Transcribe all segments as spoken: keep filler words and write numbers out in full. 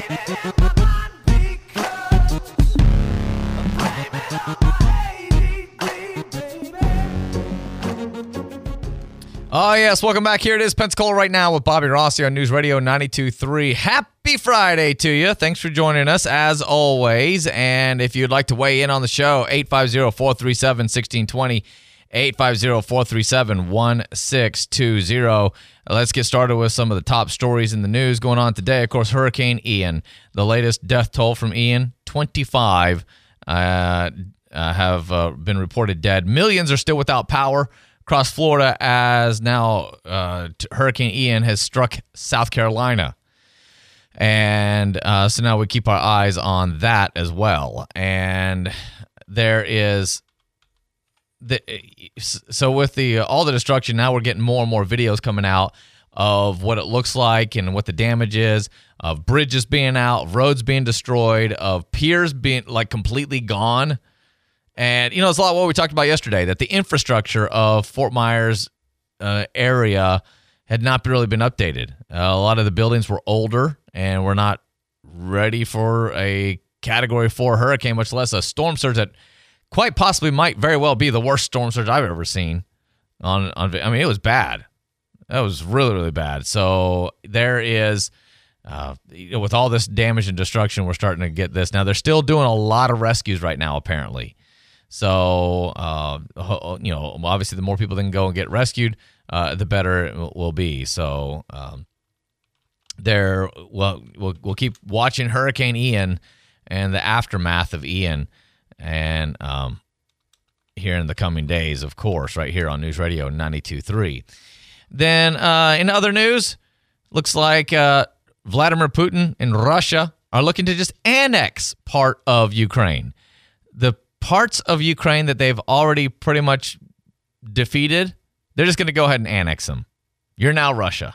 Oh, yes. Welcome back. Here it is, Pensacola Right Now with Bobby Rossi on News Radio ninety-two point three. Happy Friday to you. Thanks for joining us, as always. And if you'd like to weigh in on the show, eight five zero, four three seven, one six two zero, eight five zero, four three seven, one six two zero. Let's get started with some of the top stories in the news going on today. Of course, Hurricane Ian. The latest death toll from Ian, twenty-five uh, uh, have uh, been reported dead. Millions are still without power across Florida as now uh, Hurricane Ian has struck South Carolina. And uh, so now we keep our eyes on that as well. And there is... The, so with the all the destruction, now we're getting more and more videos coming out of what it looks like and what the damage is, of bridges being out, of roads being destroyed, of piers being like completely gone. And, you know, it's a lot of what we talked about yesterday, that the infrastructure of Fort Myers uh, area had not really been updated. Uh, a lot of the buildings were older and were not ready for a Category four hurricane, much less a storm surge that quite possibly might very well be the worst storm surge I've ever seen. On, on I mean, it was bad. That was really, really bad. So there is, uh, you know, with all this damage and destruction, we're starting to get this. Now, they're still doing a lot of rescues right now, apparently. So, uh, you know, obviously the more people that can go and get rescued, uh, the better it will be. So, um, there, well, we'll, we'll keep watching Hurricane Ian and the aftermath of Ian, and um, here in the coming days, of course, right here on News Radio ninety-two point three. Then, uh, in other news, looks like uh, Vladimir Putin and Russia are looking to just annex part of Ukraine. The parts of Ukraine that they've already pretty much defeated, they're just going to go ahead and annex them. You're now Russia.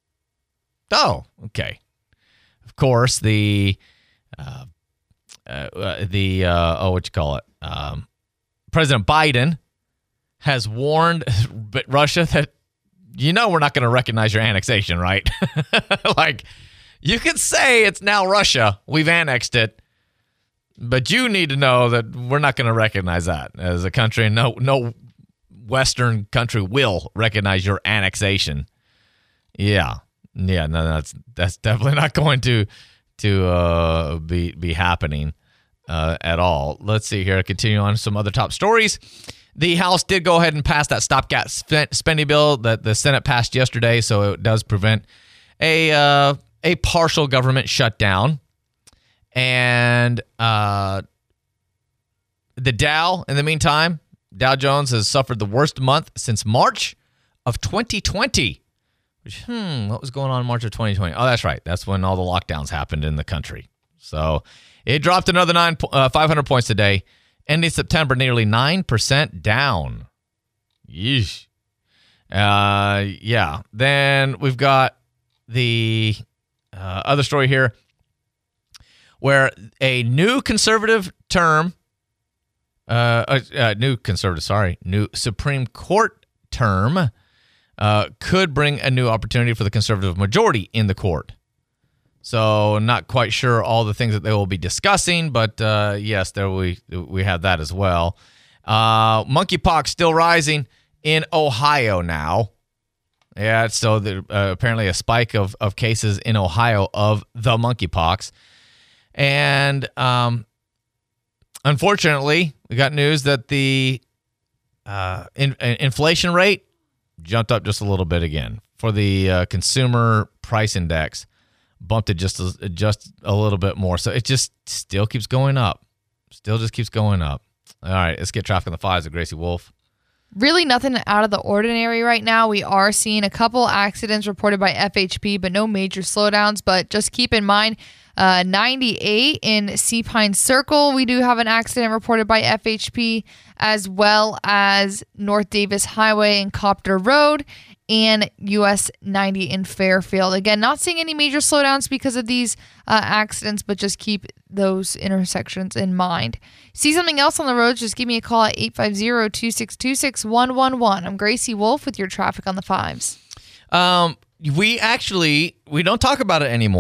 Oh, okay. Of course, the uh, uh, the uh, oh, what you call it? Um, President Biden has warned Russia that, you know, we're not going to recognize your annexation, right? Like, you can say it's now Russia. We've annexed it. But you need to know that we're not going to recognize that as a country. No, no Western country will recognize your annexation. Yeah, yeah, no, that's that's definitely not going to to uh, be be happening uh, at all. Let's see here. Continue on some other top stories. The House did go ahead and pass that stopgap spending bill that the Senate passed yesterday, so it does prevent a uh, a partial government shutdown. And uh, the Dow, in the meantime, Dow Jones has suffered the worst month since March of twenty twenty. Which, hmm, what was going on in March of twenty twenty? Oh, that's right. That's when all the lockdowns happened in the country. So it dropped another nine, uh, five hundred points today, ending September nearly nine percent down. Yeesh. Uh, yeah. Then we've got the uh, other story here, where a new conservative term, uh, uh, uh, new conservative, sorry, new Supreme Court term uh, could bring a new opportunity for the conservative majority in the court. So not quite sure all the things that they will be discussing, but uh, yes, there we we have that as well. Uh, monkeypox still rising in Ohio now. Yeah, so there, uh, apparently a spike of, of cases in Ohio of the monkeypox. And um, unfortunately, we got news that the uh, in, inflation rate jumped up just a little bit again for the uh, consumer price index, bumped it just a, just a little bit more. So it just still keeps going up, still just keeps going up. All right, let's get traffic on the fives with Gracie Wolf. Really nothing out of the ordinary right now. We are seeing a couple accidents reported by F H P, but no major slowdowns. But just keep in mind, uh, ninety-eight in Sea Pine Circle, we do have an accident reported by F H P, as well as North Davis Highway and Copter Road, and U S ninety in Fairfield. Again, not seeing any major slowdowns because of these uh, accidents, but just keep those intersections in mind. See something else on the road, just give me a call at eight five zero, two six two, six one one one. I'm Gracie Wolf with your traffic on the fives. Um, we actually, we don't talk about it anymore,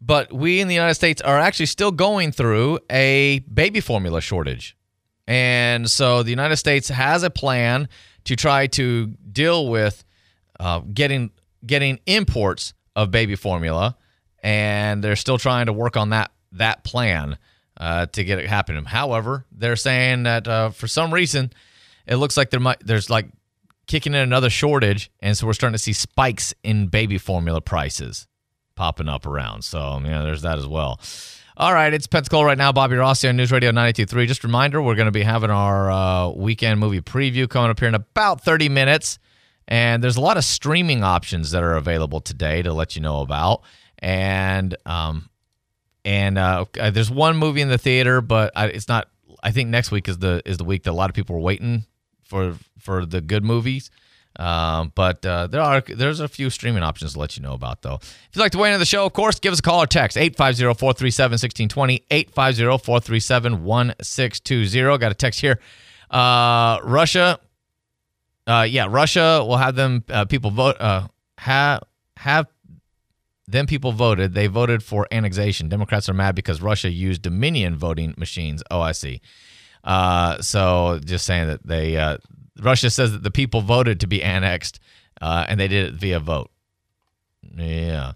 but we in the United States are actually still going through a baby formula shortage. And so the United States has a plan to try to deal with uh, getting getting imports of baby formula, and they're still trying to work on that that plan uh, to get it happening. However, they're saying that uh, for some reason, it looks like there might there's like kicking in another shortage, and so we're starting to see spikes in baby formula prices popping up around. So, yeah, there's that as well. All right, it's Pensacola right now. Bobby Rossi on News Radio ninety-two point three. Just a reminder, we're going to be having our uh, weekend movie preview coming up here in about thirty minutes. And there's a lot of streaming options that are available today to let you know about. And um, and uh, there's one movie in the theater, but I, it's not. I think next week is the is the week that a lot of people are waiting for for the good movies. Um, but uh, there are there's a few streaming options to let you know about, though. If you'd like to weigh in on the show, of course, give us a call or text eight five zero, four three seven, one six two zero, eight five zero, four three seven, one six two zero. Got a text here. Uh, Russia, uh, yeah, Russia will have them uh, people vote. Uh, have have them people voted. They voted for annexation. Democrats are mad because Russia used Dominion voting machines. Oh, I see. Uh, so just saying that they. Uh, Russia says that the people voted to be annexed, uh, and they did it via vote. Yeah.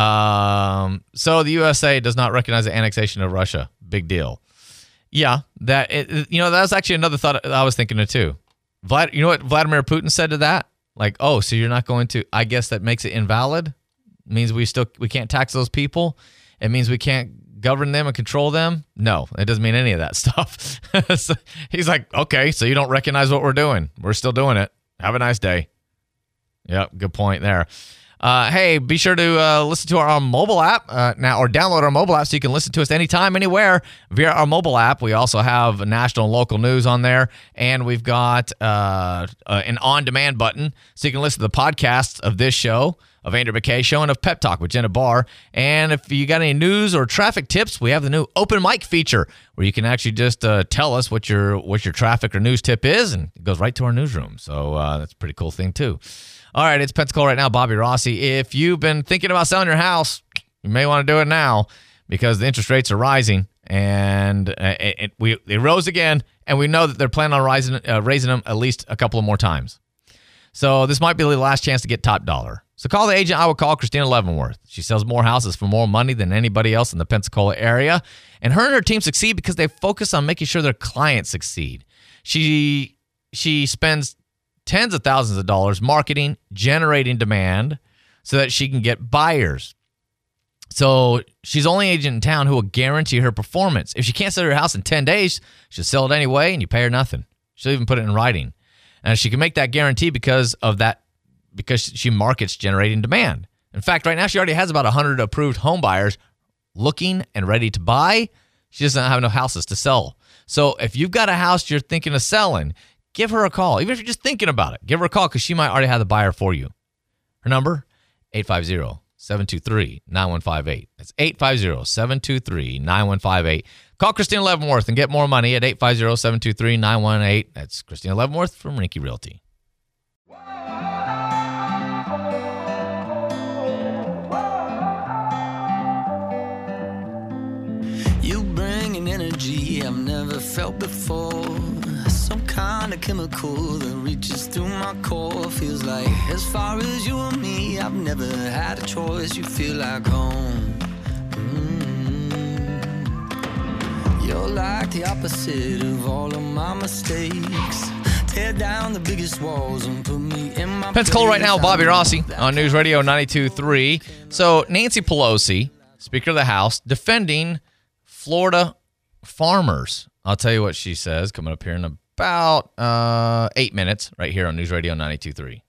Um, so the U S A does not recognize the annexation of Russia. Big deal. Yeah. That it, you know that was actually another thought I was thinking of too. Vlad, you know what Vladimir Putin said to that? Like, oh, so you're not going to? I guess that makes it invalid. It means we still we can't tax those people. It means we can't govern them and control them? No, it doesn't mean any of that stuff. So he's like, okay, so you don't recognize what we're doing. We're still doing it. Have a nice day. Yep, good point there. Uh, hey, be sure to uh, listen to our, our mobile app uh, now, or download our mobile app so you can listen to us anytime, anywhere via our mobile app. We also have national and local news on there, and we've got uh, uh, an on-demand button so you can listen to the podcasts of this show, of Andrew McKay Show, and of Pep Talk with Jenna Barr. And if you got any news or traffic tips, we have the new open mic feature where you can actually just uh, tell us what your what your traffic or news tip is, and it goes right to our newsroom. So uh, that's a pretty cool thing, too. All right, it's Pensacola right now. Bobby Rossi. If you've been thinking about selling your house, you may want to do it now because the interest rates are rising, and it, it, we they rose again, and we know that they're planning on rising, uh, raising them at least a couple of more times. So this might be the last chance to get top dollar. So call the agent I would call, Christina Leavenworth. She sells more houses for more money than anybody else in the Pensacola area. And her and her team succeed because they focus on making sure their clients succeed. She she spends tens of thousands of dollars marketing, generating demand so that she can get buyers. So she's the only agent in town who will guarantee her performance. If she can't sell her house in ten days, she'll sell it anyway, and you pay her nothing. She'll even put it in writing. And she can make that guarantee because of that, because she markets generating demand. In fact, right now she already has about one hundred approved home buyers looking and ready to buy. She doesn't have enough houses to sell. So if you've got a house you're thinking of selling, give her a call. Even if you're just thinking about it, give her a call because she might already have the buyer for you. Her number, eight five zero, seven two three, nine one five eight. That's eight five zero, seven two three, nine one five eight. Call Christina Leavenworth and get more money at eight five zero, seven two three, nine one eight. That's Christina Leavenworth from Rinky Realty. You bring an energy I've never felt before. Some kind of chemical that reaches through my core. Feels like as far as you and me, I've never had a choice. You feel like home. Mm-hmm. You're like the opposite of all of my mistakes. Tear down the biggest walls and put me in my Pensacola right now, Bobby Rossi on News Radio ninety-two point three. So Nancy Pelosi, Speaker of the House, defending Florida farmers. I'll tell you what she says coming up here in about uh, eight minutes right here on News Radio ninety-two point three.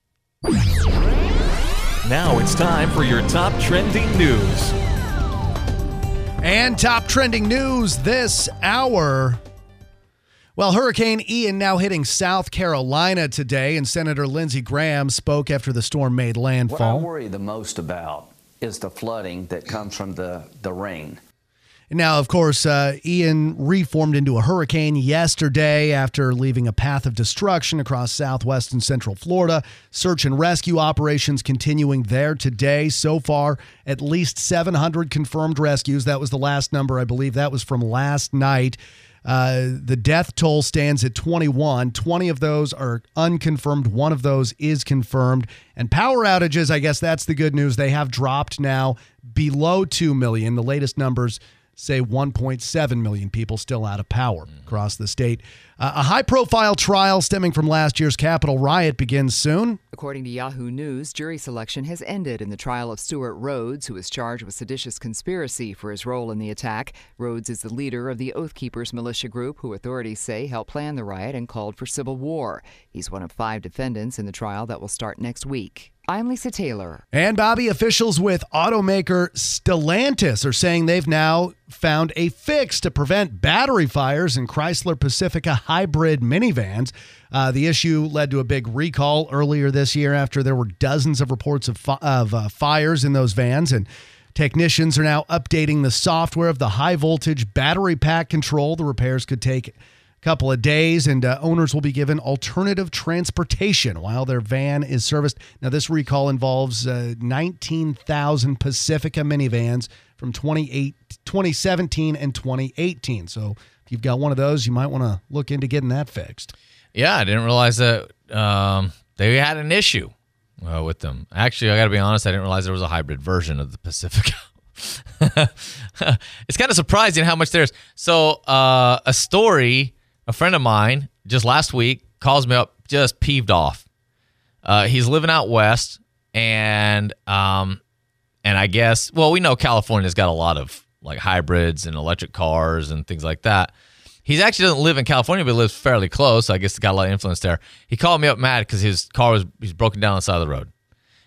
Now it's time for your top trending news. And top trending news this hour. Well, Hurricane Ian now hitting South Carolina today, and Senator Lindsey Graham spoke after the storm made landfall. What I worry the most about is the flooding that comes from the, the rain. Now, of course, uh, Ian reformed into a hurricane yesterday after leaving a path of destruction across southwest and central Florida. Search and rescue operations continuing there today. So far, at least seven hundred confirmed rescues. That was the last number, I believe. That was from last night. Uh, the death toll stands at twenty-one. twenty of those are unconfirmed. One of those is confirmed. And power outages, I guess that's the good news. They have dropped now below two million. The latest numbers say one point seven million people still out of power across the state. Uh, a high-profile trial stemming from last year's Capitol riot begins soon. According to Yahoo News, jury selection has ended in the trial of Stuart Rhodes, who is charged with seditious conspiracy for his role in the attack. Rhodes is the leader of the Oath Keepers militia group, who authorities say helped plan the riot and called for civil war. He's one of five defendants in the trial that will start next week. I'm Lisa Taylor. And Bobby, officials with automaker Stellantis are saying they've now found a fix to prevent battery fires in Chrysler Pacifica hybrid minivans. Uh, the issue led to a big recall earlier this year after there were dozens of reports of, fi- of uh, fires in those vans, and technicians are now updating the software of the high voltage battery pack control. The repairs could take couple of days, and uh, owners will be given alternative transportation while their van is serviced. Now, this recall involves uh, nineteen thousand Pacifica minivans from twenty seventeen and twenty eighteen. So if you've got one of those, you might want to look into getting that fixed. Yeah, I didn't realize that um, they had an issue uh, with them. Actually, I got to be honest, I didn't realize there was a hybrid version of the Pacifica. It's kind of surprising how much there's. So uh, a story... A friend of mine just last week calls me up just peeved off. Uh, he's living out west, and um, and I guess, well, we know California's got a lot of like hybrids and electric cars and things like that. He actually doesn't live in California, but lives fairly close, so I guess he's got a lot of influence there. He called me up mad because his car was he's broken down on the side of the road.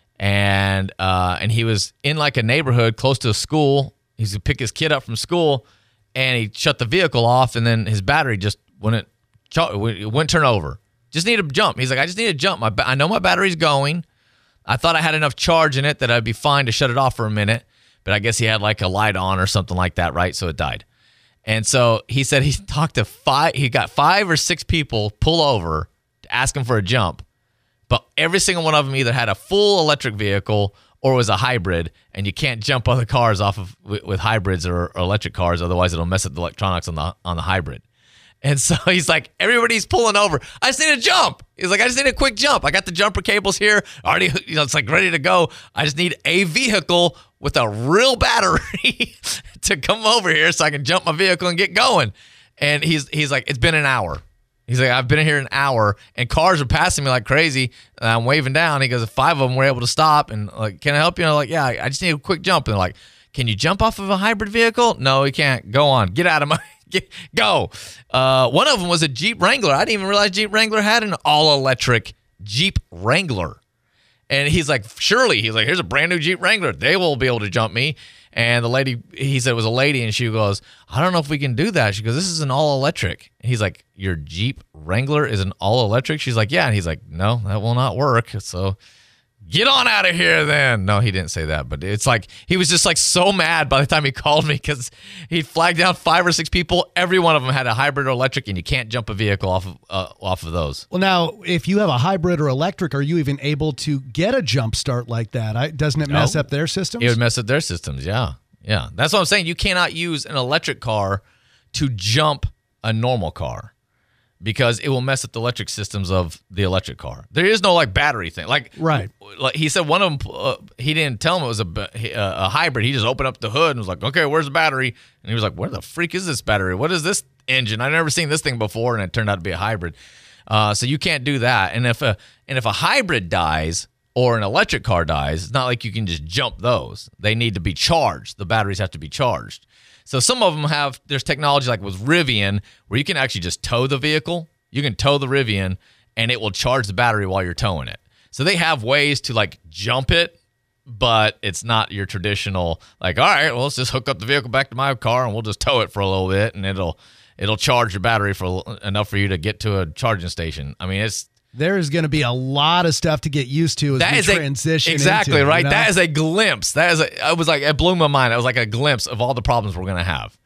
And, uh, and he was in like a neighborhood close to a school. He's going to pick his kid up from school, and he shut the vehicle off, and then his battery just wouldn't, it wouldn't turn over. Just need to jump. He's like, I just need to jump. My, I know my battery's going. I thought I had enough charge in it that I'd be fine to shut it off for a minute, but I guess he had like a light on or something like that, right? So it died. And so he said he talked to five, he got five or six people pull over to ask him for a jump, but every single one of them either had a full electric vehicle or was a hybrid, and you can't jump other cars off of with, with hybrids or, or electric cars, otherwise it'll mess up the electronics on the on the hybrid. And so he's like, everybody's pulling over. I just need a jump. He's like, I just need a quick jump. I got the jumper cables here. Already, you know, it's like ready to go. I just need a vehicle with a real battery to come over here so I can jump my vehicle and get going. And he's he's like, it's been an hour. He's like, I've been here an hour, and cars are passing me like crazy. And I'm waving down. He goes, five of them were able to stop. And like, can I help you? And I'm like, yeah, I just need a quick jump. And they're like, can you jump off of a hybrid vehicle? No, he can't. Go on. Get out of my... Get, go. Uh, one of them was a Jeep Wrangler. I didn't even realize Jeep Wrangler had an all-electric Jeep Wrangler. And he's like, surely. He's like, here's a brand new Jeep Wrangler. They will be able to jump me. And the lady, he said it was a lady, and she goes, I don't know if we can do that. She goes, this is an all-electric. And he's like, your Jeep Wrangler is an all-electric? She's like, yeah. And he's like, no, that will not work. So... get on out of here then. No, he didn't say that, but it's like he was just like so mad by the time he called me because he flagged down five or six people. Every one of them had a hybrid or electric, and you can't jump a vehicle off of uh, off of those. Well, now, if you have a hybrid or electric, are you even able to get a jump start like that? I, doesn't it mess no. up their systems? It would mess up their systems, yeah. Yeah, that's what I'm saying. You cannot use an electric car to jump a normal car, because it will mess up the electric systems of the electric car. There is no like battery thing. Like, right. Like he said, one of them, uh, he didn't tell him it was a, a hybrid. He just opened up the hood and was like, okay, where's the battery? And he was like, where the freak is this battery? What is this engine? I've never seen this thing before. And it turned out to be a hybrid. Uh, so you can't do that. And if a, and if a hybrid dies or an electric car dies, it's not like you can just jump those. They need to be charged. The batteries have to be charged. So some of them have, there's technology like with Rivian where you can actually just tow the vehicle. You can tow the Rivian, and it will charge the battery while you're towing it. So they have ways to like jump it, but it's not your traditional like, all right, well, let's just hook up the vehicle back to my car and we'll just tow it for a little bit, and it'll it'll charge your battery for enough for you to get to a charging station. I mean, it's there is going to be a lot of stuff to get used to as that we is transition. A, exactly into, right. You know? That is a glimpse. That is a. I was like, it blew my mind. It was like a glimpse of all the problems we're going to have.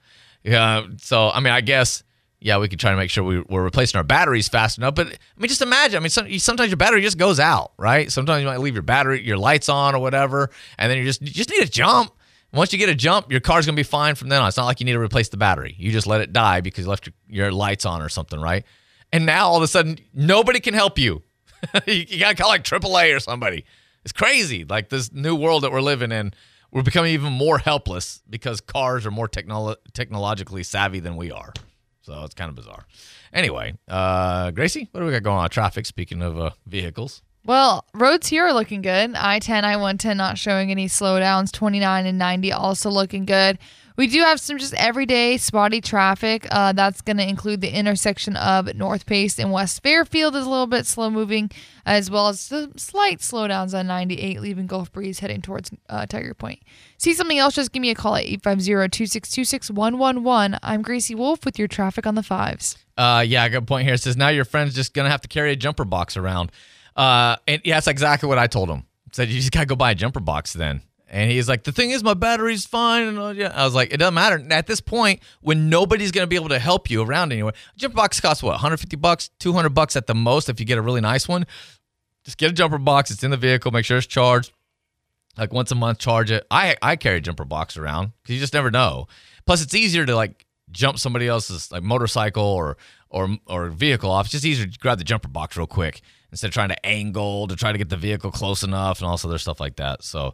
Yeah. So, I mean, I guess, yeah, we could try to make sure we, we're replacing our batteries fast enough. But, I mean, just imagine. I mean, some, sometimes your battery just goes out, right? Sometimes you might leave your battery, your lights on or whatever, and then you just you just need a jump. Once you get a jump, your car's going to be fine from then on. It's not like you need to replace the battery. You just let it die because you left your, your lights on or something, right? And now, all of a sudden, nobody can help you. you you got to call like triple A or somebody. It's crazy. Like this new world that we're living in, we're becoming even more helpless because cars are more technolo- technologically savvy than we are. So it's kind of bizarre. Anyway, uh, Gracie, what do we got going on traffic, speaking of uh, vehicles? Well, roads here are looking good. I ten, I one ten not showing any slowdowns. twenty-nine and ninety also looking good. We do have some just everyday spotty traffic. Uh, that's going to include the intersection of North Pace and West Fairfield is a little bit slow moving, as well as some slight slowdowns on ninety-eight, leaving Gulf Breeze heading towards uh, Tiger Point. See something else, just give me a call at eight five zero, two six two, six one one one. I'm Gracie Wolf with your traffic on the fives. Uh, yeah, I got a point here. It says, now your friend's just going to have to carry a jumper box around. Uh, and yeah, that's exactly what I told him. I said, you just got to go buy a jumper box then. And he's like, the thing is, my battery's fine. And all, yeah. I was like, it doesn't matter. At this point, when nobody's going to be able to help you around anywhere, a jumper box costs what, one hundred fifty bucks, two hundred bucks at the most if you get a really nice one. Just get a jumper box. It's in the vehicle. Make sure it's charged. Like once a month, charge it. I, I carry a jumper box around because you just never know. Plus, it's easier to like jump somebody else's like motorcycle or or or vehicle off. It's just easier to grab the jumper box real quick instead of trying to angle to try to get the vehicle close enough and all this other stuff like that. So,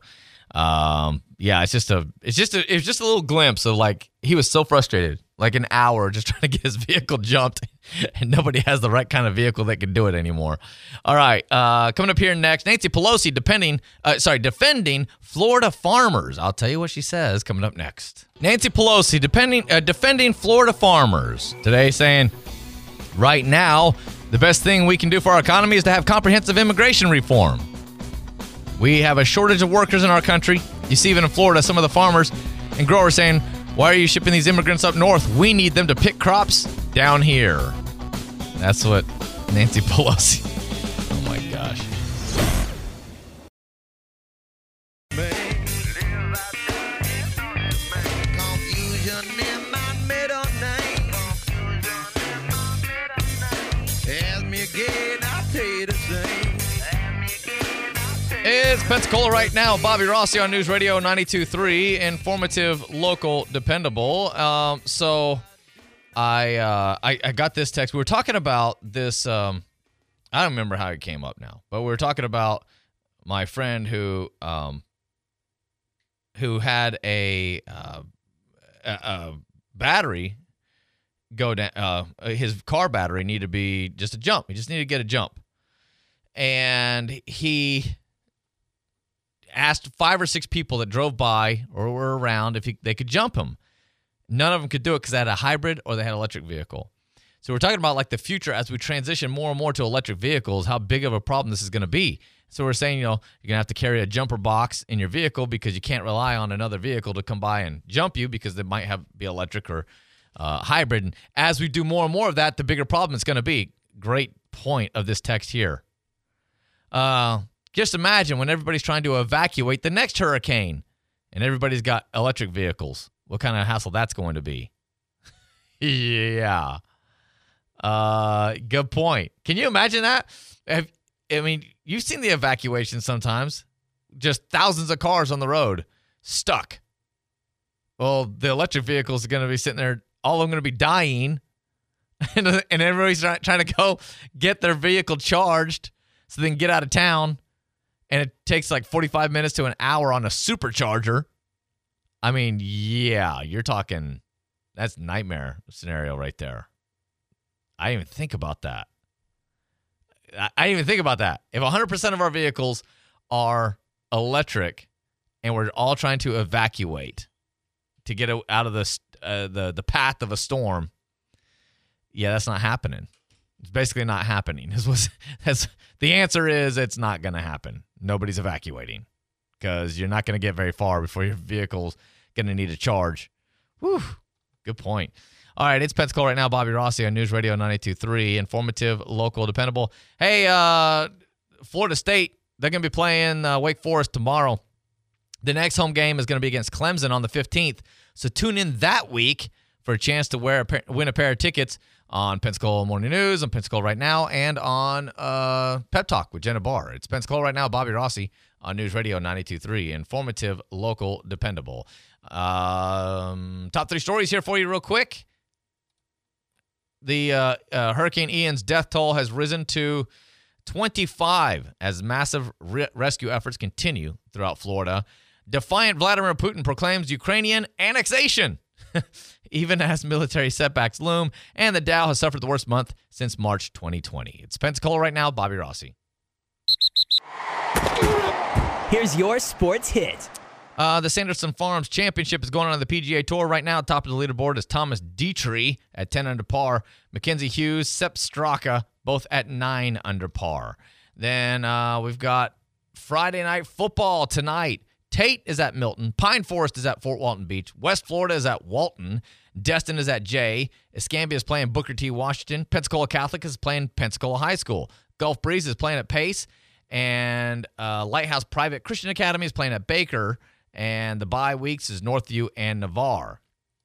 um, yeah, it's just a, it's just a, it's just a little glimpse of like he was so frustrated, like an hour just trying to get his vehicle jumped, and nobody has the right kind of vehicle that can do it anymore. All right, uh, coming up here next, Nancy Pelosi depending, uh, sorry, defending Florida farmers. I'll tell you what she says coming up next. Nancy Pelosi depending, uh, defending Florida farmers today, saying right now the best thing we can do for our economy is to have comprehensive immigration reform. We have a shortage of workers in our country. You see, even in Florida, some of the farmers and growers saying, why are you shipping these immigrants up north? We need them to pick crops down here. That's what Nancy Pelosi. Oh, my gosh. It's Pensacola right now. Bobby Rossi on News Radio ninety-two point three. Informative, local, dependable. Um, so I, uh, I I got this text. We were talking about this. Um, I don't remember how it came up now, but we were talking about my friend who um, who had a, uh, a, a battery go down. Uh, his car battery needed to be just a jump. He just needed to get a jump. And he asked five or six people that drove by or were around if he, they could jump him. None of them could do it because they had a hybrid or they had an electric vehicle. So we're talking about like the future as we transition more and more to electric vehicles, how big of a problem this is going to be. So we're saying, you know, you're going to have to carry a jumper box in your vehicle because you can't rely on another vehicle to come by and jump you because they might have be electric or uh, hybrid. And as we do more and more of that, the bigger problem it's going to be. Great point of this text here. Uh, just imagine when everybody's trying to evacuate the next hurricane and everybody's got electric vehicles. What kind of hassle that's going to be. Yeah. Uh, good point. Can you imagine that? Have, I mean, you've seen the evacuation sometimes. Just thousands of cars on the road stuck. Well, the electric vehicles are going to be sitting there, all of them going to be dying. and, and everybody's try, trying to go get their vehicle charged so they can get out of town, and it takes like forty-five minutes to an hour on a supercharger. I mean, yeah, you're talking, that's nightmare scenario right there. I didn't even think about that. I, I didn't even think about that. If one hundred percent of our vehicles are electric and we're all trying to evacuate to get out of the, uh, the, the path of a storm, yeah, that's not happening. It's basically not happening. This was, that's, the answer is it's not going to happen. Nobody's evacuating because you're not going to get very far before your vehicle's going to need a charge. Whew, good point. All right, it's Pensacola right now. Bobby Rossi on News Radio ninety-two point three. Informative, local, dependable. Hey, uh, Florida State, they're going to be playing uh, Wake Forest tomorrow. The next home game is going to be against Clemson on the fifteenth. So tune in that week for a chance to wear a pair, win a pair of tickets on Pensacola Morning News, on Pensacola Right Now, and on uh, Pep Talk with Jenna Barr. It's Pensacola Right Now, Bobby Rossi on News Radio ninety-two point three. Informative, local, dependable. Um, top three stories here for you real quick. The uh, uh, Hurricane Ian's death toll has risen to twenty-five as massive re- rescue efforts continue throughout Florida. Defiant Vladimir Putin proclaims Ukrainian annexation, even as military setbacks loom, and the Dow has suffered the worst month since March twenty twenty. It's Pensacola Right Now, Bobby Rossi. Here's your sports hit. Uh, the Sanderson Farms Championship is going on, on the P G A Tour right now. Top of the leaderboard is Thomas Dietrich at ten under par. Mackenzie Hughes, Sepp Straka, both at nine under par. Then uh, we've got Friday night football tonight. Tate is at Milton. Pine Forest is at Fort Walton Beach. West Florida is at Walton. Destin is at Jay. Escambia is playing Booker T. Washington. Pensacola Catholic is playing Pensacola High School. Gulf Breeze is playing at Pace. And uh, Lighthouse Private Christian Academy is playing at Baker. And the bye weeks is Northview and Navarre.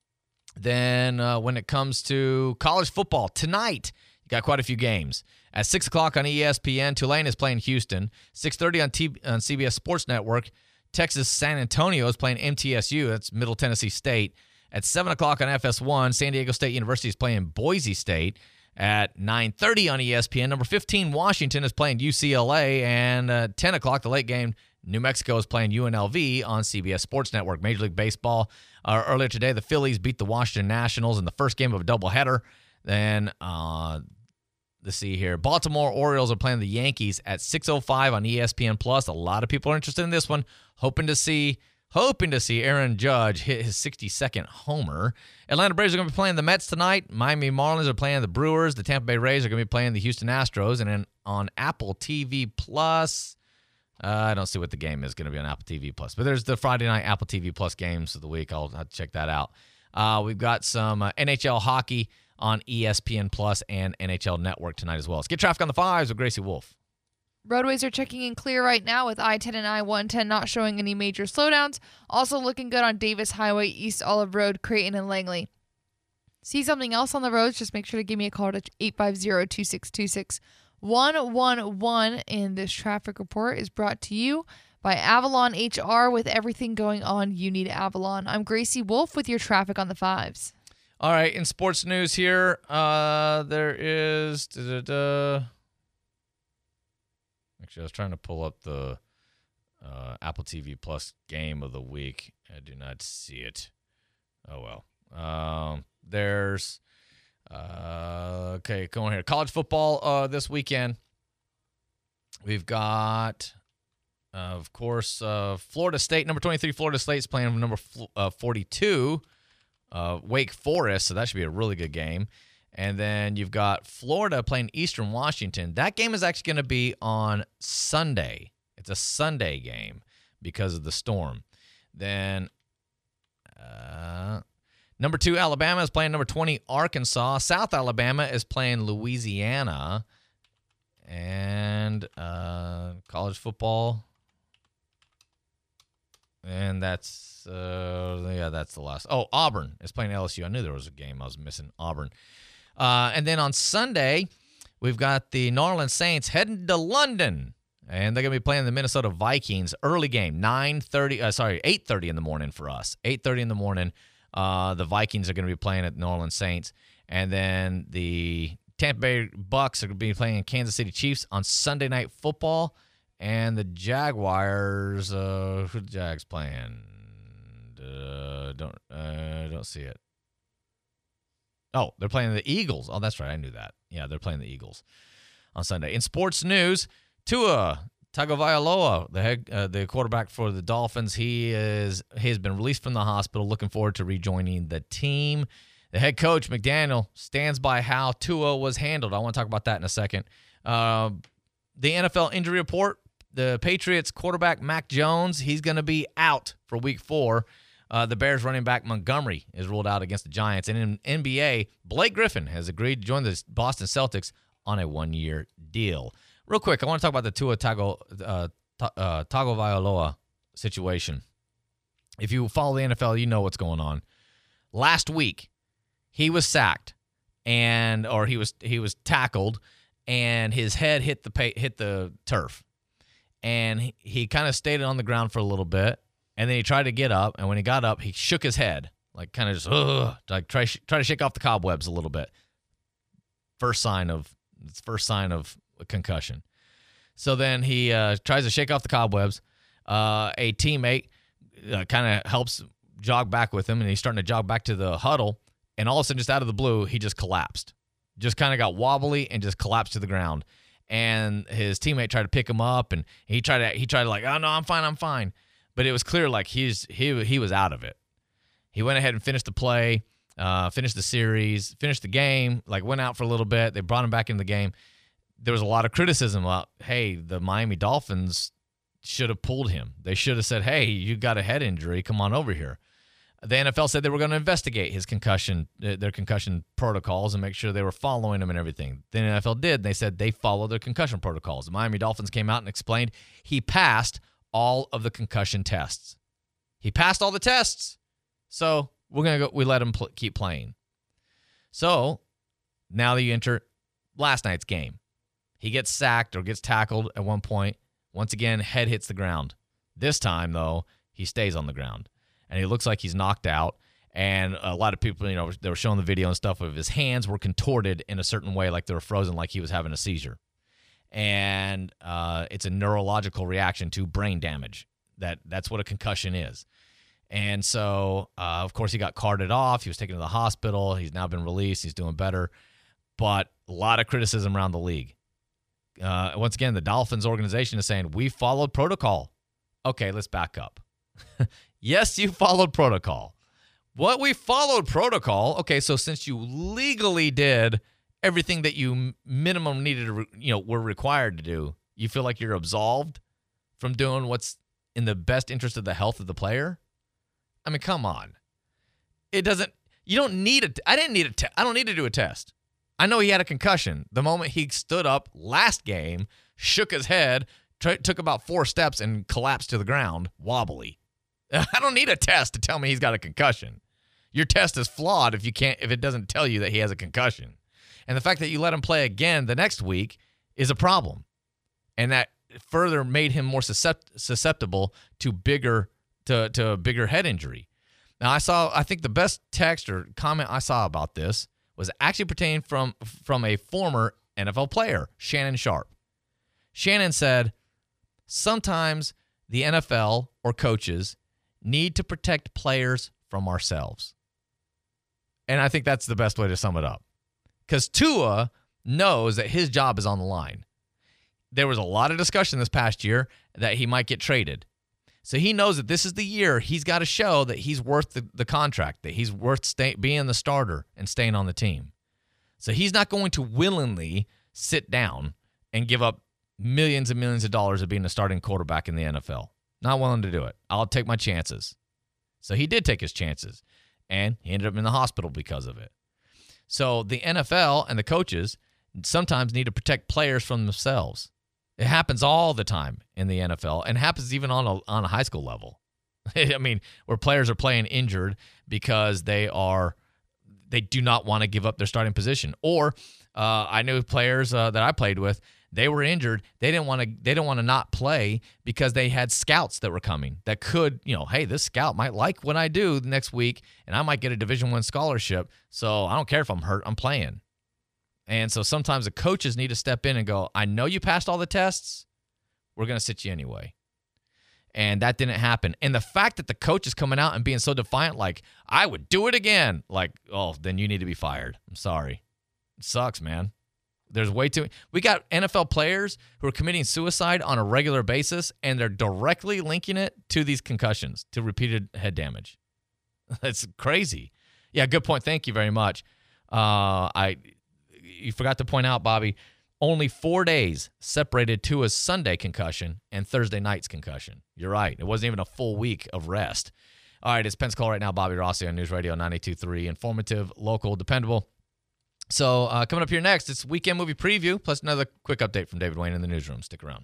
Then uh, when it comes to college football, tonight, you got quite a few games. At six o'clock on E S P N, Tulane is playing Houston. six thirty on, T- on C B S Sports Network, Texas San Antonio is playing M T S U. That's Middle Tennessee State. At seven o'clock on F S one, San Diego State University is playing Boise State. At nine thirty on E S P N, number fifteen, Washington is playing U C L A. And at ten o'clock, the late game, New Mexico is playing U N L V on C B S Sports Network. Major League Baseball, uh, earlier today, the Phillies beat the Washington Nationals in the first game of a doubleheader. Then, uh, let's see here, Baltimore Orioles are playing the Yankees at six oh five on E S P N Plus. A lot of people are interested in this one, hoping to see hoping to see Aaron Judge hit his sixty-second homer. Atlanta Braves are going to be playing the Mets tonight. Miami Marlins are playing the Brewers. The Tampa Bay Rays are going to be playing the Houston Astros. And then on Apple T V Plus, uh, I don't see what the game is going to be on Apple T V Plus. But there's the Friday night Apple T V Plus games of the week. I'll have to check that out. Uh, we've got some uh, N H L hockey on E S P N Plus and N H L Network tonight as well. Let's get traffic on the fives with Gracie Wolf. Roadways are checking in clear right now with I ten and I one ten not showing any major slowdowns. Also looking good on Davis Highway, East Olive Road, Creighton, and Langley. See something else on the roads? Just make sure to give me a call at eight five zero, two six two six, one one one. And this traffic report is brought to you by Avalon H R. With everything going on, you need Avalon. I'm Gracie Wolf with your traffic on the fives. All right, in sports news here, uh, there is... Da, da, da. Actually, I was trying to pull up the uh, Apple T V Plus game of the week. I do not see it. Oh, well. Um, there's, uh, okay, going here. College football uh, this weekend. We've got, uh, of course, uh, Florida State. Number twenty-three, Florida State is playing number uh, forty-two, uh, Wake Forest. So that should be a really good game. And then you've got Florida playing Eastern Washington. That game is actually going to be on Sunday. It's a Sunday game because of the storm. Then uh, number two, Alabama is playing number twenty, Arkansas. South Alabama is playing Louisiana. And uh, college football. And that's, uh, yeah, that's the last. Oh, Auburn is playing L S U. I knew there was a game I was missing. Auburn. Uh, and then on Sunday, we've got the New Orleans Saints heading to London, and they're going to be playing the Minnesota Vikings. Early game, nine thirty. Uh, sorry, eight thirty in the morning for us. eight thirty in the morning. Uh, the Vikings are going to be playing at the New Orleans Saints, and then the Tampa Bay Bucks are going to be playing Kansas City Chiefs on Sunday Night Football, and the Jaguars. Uh, who the Jags playing? Uh, don't uh, don't see it. Oh, they're playing the Eagles. Oh, that's right. I knew that. Yeah, they're playing the Eagles on Sunday. In sports news, Tua Tagovailoa, the head, uh, the quarterback for the Dolphins, he is he has been released from the hospital. Looking forward to rejoining the team. The head coach McDaniel stands by how Tua was handled. I want to talk about that in a second. Uh, the N F L injury report: the Patriots quarterback Mac Jones, he's going to be out for Week Four. Uh, the Bears running back Montgomery is ruled out against the Giants. And in N B A, Blake Griffin has agreed to join the Boston Celtics on a one-year deal. Real quick, I want to talk about the Tua Tago, uh, uh, Tagovailoa situation. If you follow the N F L, you know what's going on. Last week, he was sacked, and or he was he was tackled, and his head hit the pa- hit the turf, and he, he kind of stayed on the ground for a little bit, and then he tried to get up, and when he got up, he shook his head, like kind of just ugh, like try try to shake off the cobwebs a little bit. First sign of first sign of a concussion. So then he uh, tries to shake off the cobwebs. Uh, a teammate uh, kind of helps jog back with him, and he's starting to jog back to the huddle, and all of a sudden, just out of the blue, he just collapsed. Just kind of got wobbly and just collapsed to the ground. And his teammate tried to pick him up, and he tried to he tried to like, oh no, I'm fine, I'm fine. But it was clear like he's he he was out of it. He went ahead and finished the play, uh, finished the series, finished the game, like went out for a little bit. They brought him back into the game. There was a lot of criticism about, hey, the Miami Dolphins should have pulled him. They should have said, hey, you got a head injury. Come on over here. The N F L said they were going to investigate his concussion, their concussion protocols, and make sure they were following them and everything. The N F L did. They said they followed their concussion protocols. The Miami Dolphins came out and explained he passed all of the concussion tests. He passed all the tests. So we're going to go, we let him pl- keep playing. So now that you enter last night's game, he gets sacked or gets tackled at one point. Once again, head hits the ground. This time, though, he stays on the ground. And he looks like he's knocked out. And a lot of people, you know, they were showing the video and stuff of his hands were contorted in a certain way, like they were frozen, like he was having a seizure. And uh, it's a neurological reaction to brain damage. That That's what a concussion is. And so, uh, of course, he got carted off. He was taken to the hospital. He's now been released. He's doing better. But a lot of criticism around the league. Uh, once again, the Dolphins organization is saying, we followed protocol. Okay, let's back up. Yes, you followed protocol. What we followed protocol, okay, so since you legally did everything that you minimum needed to, you know, were required to do, you feel like you're absolved from doing what's in the best interest of the health of the player? I mean, come on. It doesn't, you don't need a, I didn't need a, te- I don't need to do a test. I know he had a concussion. The moment he stood up last game, shook his head, t- took about four steps, and collapsed to the ground, wobbly. I don't need a test to tell me he's got a concussion. Your test is flawed if you can't, if it doesn't tell you that he has a concussion. And the fact that you let him play again the next week is a problem. And that further made him more suscept- susceptible to bigger, to, to a bigger head injury. Now, I saw, I think the best text or comment I saw about this was actually pertaining from, from a former N F L player, Shannon Sharpe. Shannon said, sometimes the N F L or coaches need to protect players from ourselves. And I think that's the best way to sum it up. Because Tua knows that his job is on the line. There was a lot of discussion this past year that he might get traded. So he knows that this is the year he's got to show that he's worth the, the contract, that he's worth stay, being the starter and staying on the team. So he's not going to willingly sit down and give up millions and millions of dollars of being a starting quarterback in the N F L. Not willing to do it. I'll take my chances. So he did take his chances, and he ended up in the hospital because of it. So the N F L and the coaches sometimes need to protect players from themselves. It happens all the time in the N F L, and happens even on a, on a high school level. I mean, where players are playing injured because they are they do not want to give up their starting position. Or uh, I knew players uh, that I played with, they were injured. They didn't want to. They didn't want to not play because they had scouts that were coming that could, you know, hey, this scout might like what I do the next week, and I might get a Division One scholarship. So I don't care if I'm hurt. I'm playing. And so sometimes the coaches need to step in and go, I know you passed all the tests. We're going to sit you anyway. And that didn't happen. And the fact that the coach is coming out and being so defiant, like, I would do it again. Like, oh, then you need to be fired. I'm sorry. It sucks, man. There's way too – we got N F L players who are committing suicide on a regular basis, and they're directly linking it to these concussions, to repeated head damage. That's crazy. Yeah, good point. Thank you very much. Uh, I – You forgot to point out, Bobby, only four days separated Tua's Sunday concussion and Thursday night's concussion. You're right. It wasn't even a full week of rest. All right, it's Pensacola right now. Bobby Rossi on News Radio ninety-two point three. Informative, local, dependable. So uh, coming up here next, it's weekend movie preview, plus another quick update from David Wayne in the newsroom. Stick around.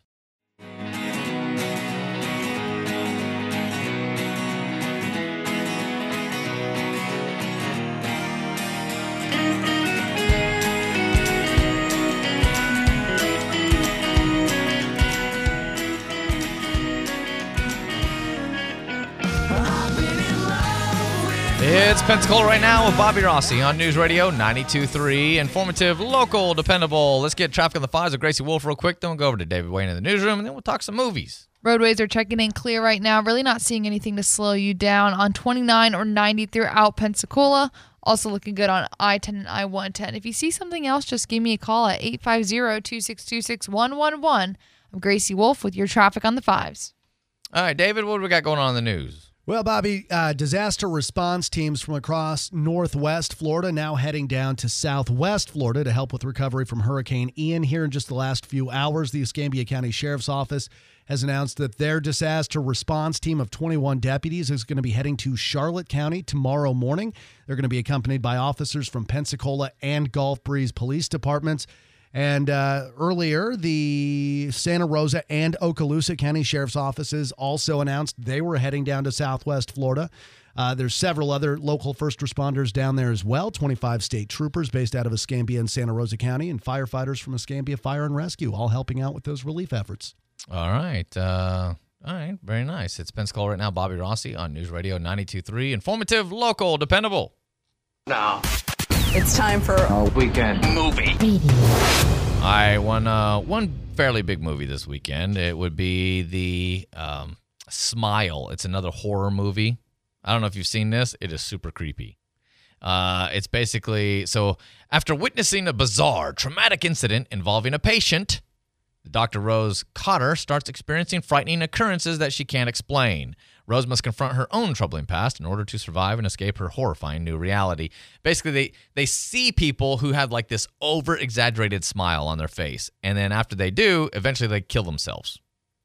Pensacola right now with Bobby Rossi on News Radio ninety-two point three. Informative, local, dependable. Let's get traffic on the fives with Gracie Wolf real quick. Then we'll go over to David Wayne in the newsroom, and then we'll talk some movies. Roadways are checking in clear right now. Really not seeing anything to slow you down on twenty-nine or ninety throughout Pensacola. Also looking good on I ten and I one ten. If you see something else, just give me a call at eight five zero, two six two, six one one one. I'm Gracie Wolf with your traffic on the fives. All right, David, what do we got going on in the news? Well, Bobby, uh, disaster response teams from across northwest Florida now heading down to southwest Florida to help with recovery from Hurricane Ian. Here in just the last few hours, the Escambia County Sheriff's Office has announced that their disaster response team of twenty-one deputies is going to be heading to Charlotte County tomorrow morning. They're going to be accompanied by officers from Pensacola and Gulf Breeze police departments. And uh, earlier, the Santa Rosa and Okaloosa County Sheriff's Offices also announced they were heading down to southwest Florida. Uh, there's several other local first responders down there as well, twenty-five state troopers based out of Escambia and Santa Rosa County, and firefighters from Escambia Fire and Rescue, all helping out with those relief efforts. All right. Uh, all right. Very nice. It's Pensacola right now. Bobby Rossi on News Radio ninety-two point three. Informative, local, dependable. Now, it's time for a weekend movie. All right. One, uh, one fairly big movie this weekend. It would be the um, Smile. It's another horror movie. I don't know if you've seen this. It is super creepy. Uh, it's basically, so after witnessing a bizarre, traumatic incident involving a patient, Doctor Rose Cotter starts experiencing frightening occurrences that she can't explain. Rose must confront her own troubling past in order to survive and escape her horrifying new reality. Basically, they, they see people who have like this over-exaggerated smile on their face, and then after they do, eventually they kill themselves.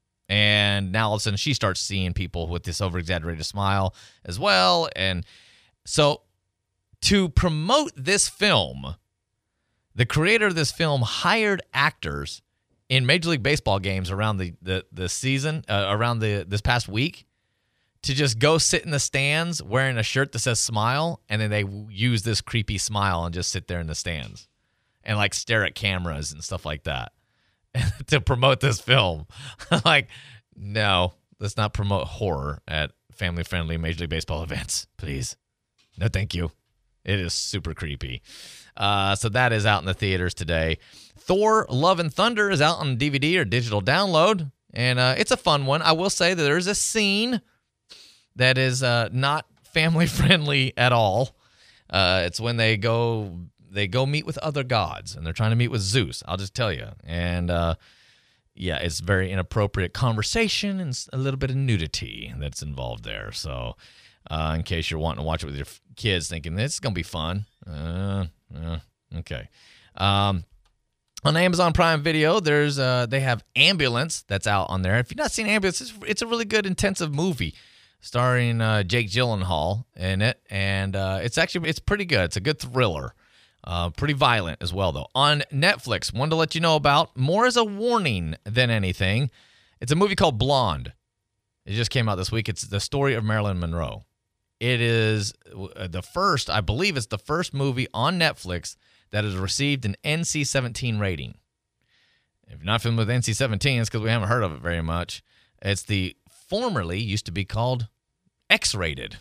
And now all of a sudden she starts seeing people with this over-exaggerated smile as well. And so to promote this film, the creator of this film hired actors in Major League Baseball games around the, the, the season, uh, around the this past week, to just go sit in the stands wearing a shirt that says Smile, and then they use this creepy smile and just sit there in the stands and like stare at cameras and stuff like that to promote this film. Like, no, let's not promote horror at family-friendly Major League Baseball events, please. No, thank you. It is super creepy. Uh, so that is out in the theaters today. Thor: Love and Thunder is out on D V D or digital download, and uh, it's a fun one. I will say that there's a scene that is uh, not family-friendly at all. Uh, it's when they go they go meet with other gods, and they're trying to meet with Zeus. I'll just tell you. And, uh, yeah, it's very inappropriate conversation and a little bit of nudity that's involved there. So uh, in case you're wanting to watch it with your kids thinking, this is going to be fun. Uh, uh, okay. Um, on Amazon Prime Video, there's uh, they have Ambulance that's out on there. If you've not seen Ambulance, it's, it's a really good, intensive movie starring uh, Jake Gyllenhaal in it, and uh, it's actually it's pretty good. It's a good thriller, uh, pretty violent as well, though. On Netflix, one to let you know about, more as a warning than anything. It's a movie called Blonde. It just came out this week. It's the story of Marilyn Monroe. It is the first, I believe it's the first movie on Netflix that has received an N C seventeen rating. If you're not familiar with N C seventeen, it's because we haven't heard of it very much. It's the formerly used to be called X-rated.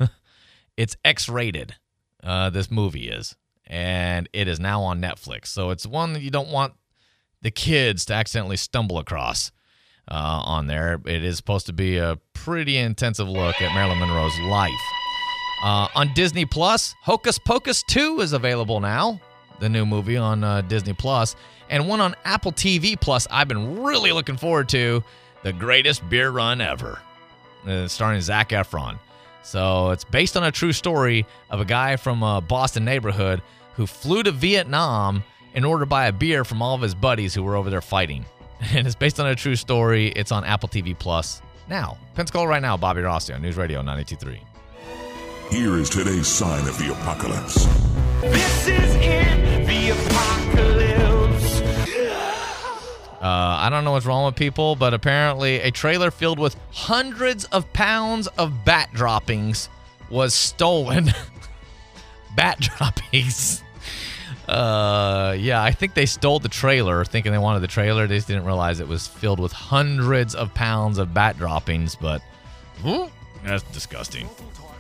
It's X-rated, uh, this movie is. And it is now on Netflix. So it's one that you don't want the kids to accidentally stumble across uh, on there. It is supposed to be a pretty intensive look at Marilyn Monroe's life. Uh, on Disney Plus, Hocus Pocus two is available now, the new movie on uh, Disney Plus. And one on Apple T V Plus I've been really looking forward to, The Greatest Beer Run Ever, uh, starring Zac Efron. So it's based on a true story of a guy from a Boston neighborhood who flew to Vietnam in order to buy a beer from all of his buddies who were over there fighting. And it's based on a true story. It's on Apple T V Plus now. Pensacola right now, Bobby Rossi on News Radio ninety-two point three. Here is today's sign of the apocalypse. This is it, the apocalypse. Uh, I don't know what's wrong with people, but apparently a trailer filled with hundreds of pounds of bat droppings was stolen. Bat droppings. Uh, yeah, I think they stole the trailer, thinking they wanted the trailer. They just didn't realize it was filled with hundreds of pounds of bat droppings, but whew, that's disgusting.